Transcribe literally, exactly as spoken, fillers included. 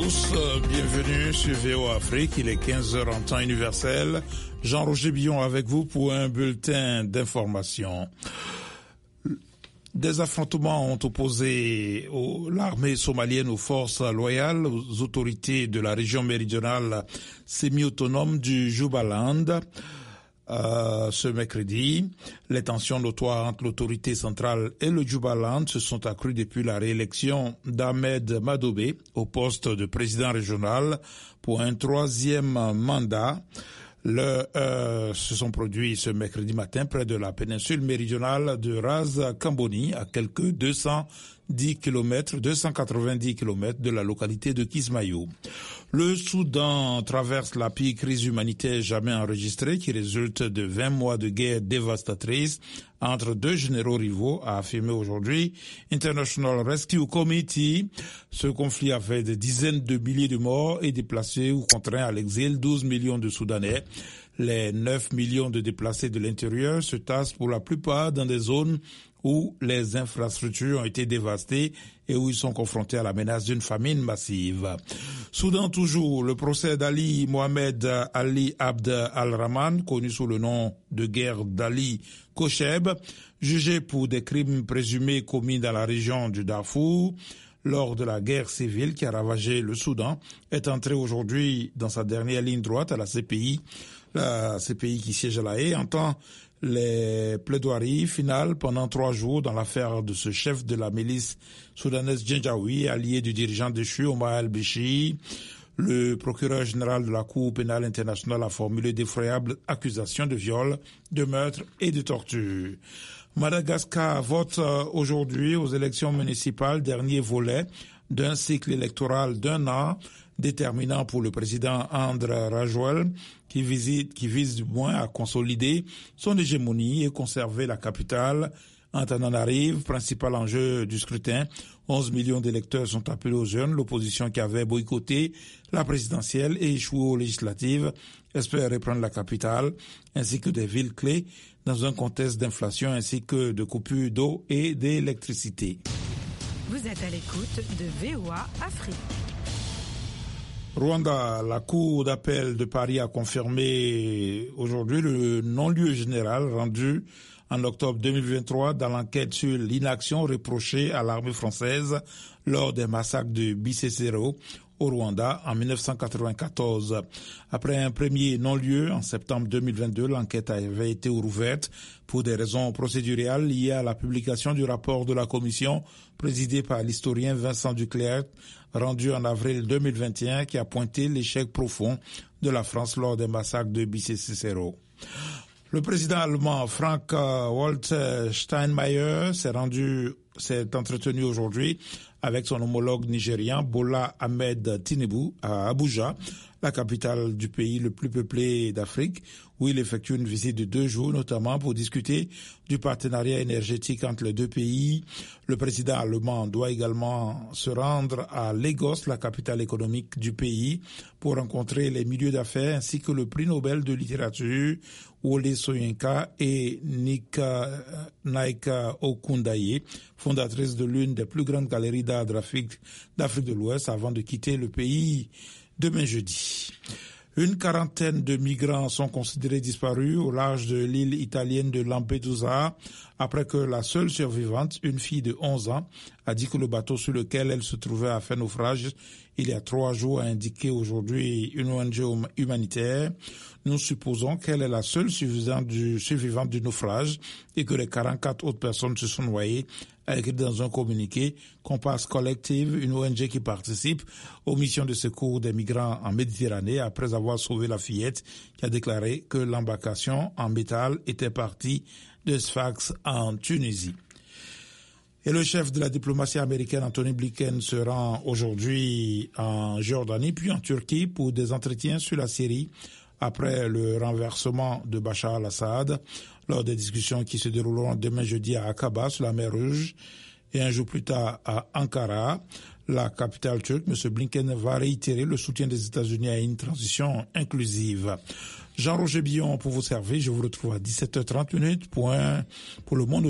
tous, bienvenue sur V O Afrique, il est quinze heures en temps universel. Jean-Roger Billon avec vous pour un bulletin d'information. Des affrontements ont opposé l'armée somalienne aux forces loyales, aux autorités de la région méridionale semi-autonome du Jubaland. Euh, ce mercredi, les tensions notoires entre l'autorité centrale et le Jubaland se sont accrues depuis la réélection d'Ahmed Madobe au poste de président régional pour un troisième mandat. Le, euh, se sont produits ce mercredi matin près de la péninsule méridionale de Ras Kamboni, à quelques deux cent dix kilomètres, deux cent quatre-vingt-dix kilomètres de la localité de Kismayo. Le Soudan traverse la pire crise humanitaire jamais enregistrée qui résulte de vingt mois de guerre dévastatrice entre deux généraux rivaux, a affirmé aujourd'hui International Rescue Committee. Ce conflit a fait des dizaines de milliers de morts et déplacés ou contraints à l'exil douze millions de Soudanais. Les neuf millions de déplacés de l'intérieur se tassent pour la plupart dans des zones où les infrastructures ont été dévastées et où ils sont confrontés à la menace d'une famine massive. Soudan toujours, le procès d'Ali Mohamed Ali Abd al-Rahman, connu sous le nom de guerre d'Ali Kocheb, jugé pour des crimes présumés commis dans la région du Darfour lors de la guerre civile qui a ravagé le Soudan, est entré aujourd'hui dans sa dernière ligne droite à la C P I. La C P I qui siège à La Haye entend les plaidoiries finales pendant trois jours dans l'affaire de ce chef de la milice soudanaise Janjaweed, allié du dirigeant déchu Omar al-Béchir. Le procureur général de la Cour pénale internationale a formulé d'effroyables accusations de viol, de meurtre et de torture. Madagascar vote aujourd'hui aux élections municipales, dernier volet d'un cycle électoral d'un an, déterminant pour le président Andry Rajoelina, qui, visite, qui vise du moins à consolider son hégémonie et conserver la capitale. Antananarive, principal enjeu du scrutin, onze millions d'électeurs sont appelés aux urnes. L'opposition qui avait boycotté la présidentielle et échoué aux législatives espère reprendre la capitale, ainsi que des villes clés dans un contexte d'inflation ainsi que de coupures d'eau et d'électricité. Vous êtes à l'écoute de V O A Afrique. Rwanda, la Cour d'appel de Paris a confirmé aujourd'hui le non-lieu général rendu en octobre deux mille vingt-trois dans l'enquête sur l'inaction reprochée à l'armée française lors des massacres de Bisesero au Rwanda en mille neuf cent quatre-vingt-quatorze. Après un premier non-lieu en septembre deux mille vingt-deux, l'enquête avait été rouverte pour des raisons procédurales liées à la publication du rapport de la commission présidée par l'historien Vincent Duclercq, rendu en avril deux mille vingt et un, qui a pointé l'échec profond de la France lors des massacres de Bisesero. Le président allemand Frank-Walter Steinmeier s'est rendu, s'est entretenu aujourd'hui avec son homologue nigérian Bola Ahmed Tinubu à Abuja, la capitale du pays le plus peuplé d'Afrique, où il effectue une visite de deux jours, notamment pour discuter du partenariat énergétique entre les deux pays. Le président allemand doit également se rendre à Lagos, la capitale économique du pays, pour rencontrer les milieux d'affaires ainsi que le prix Nobel de littérature Wole Soyinka et Nika, Naika Okundaye, fondatrice de l'une des plus grandes galeries d'art d'Afrique, d'Afrique de l'Ouest, avant de quitter le pays demain jeudi. Une quarantaine de migrants sont considérés disparus au large de l'île italienne de Lampedusa après que la seule survivante, une fille de onze ans, a dit que le bateau sur lequel elle se trouvait a fait naufrage il y a trois jours, a indiqué aujourd'hui une O N G humanitaire. Nous supposons qu'elle est la seule survivante du, survivante du naufrage et que les quarante-quatre autres personnes se sont noyées, a écrit dans un communiqué Compass Collective, une O N G qui participe aux missions de secours des migrants en Méditerranée, après avoir sauvé la fillette, qui a déclaré que l'embarcation en métal était partie de Sfax en Tunisie. Et le chef de la diplomatie américaine, Anthony Blinken, se rend aujourd'hui en Jordanie puis en Turquie pour des entretiens sur la Syrie après le renversement de Bachar al-Assad, lors des discussions qui se dérouleront demain jeudi à Aqaba, sur la mer Rouge, et un jour plus tard à Ankara, la capitale turque. M. Blinken va réitérer le soutien des États-Unis à une transition inclusive. Jean-Roger Billon pour vous servir. Je vous retrouve à dix-sept heures trente pour, un, pour le monde.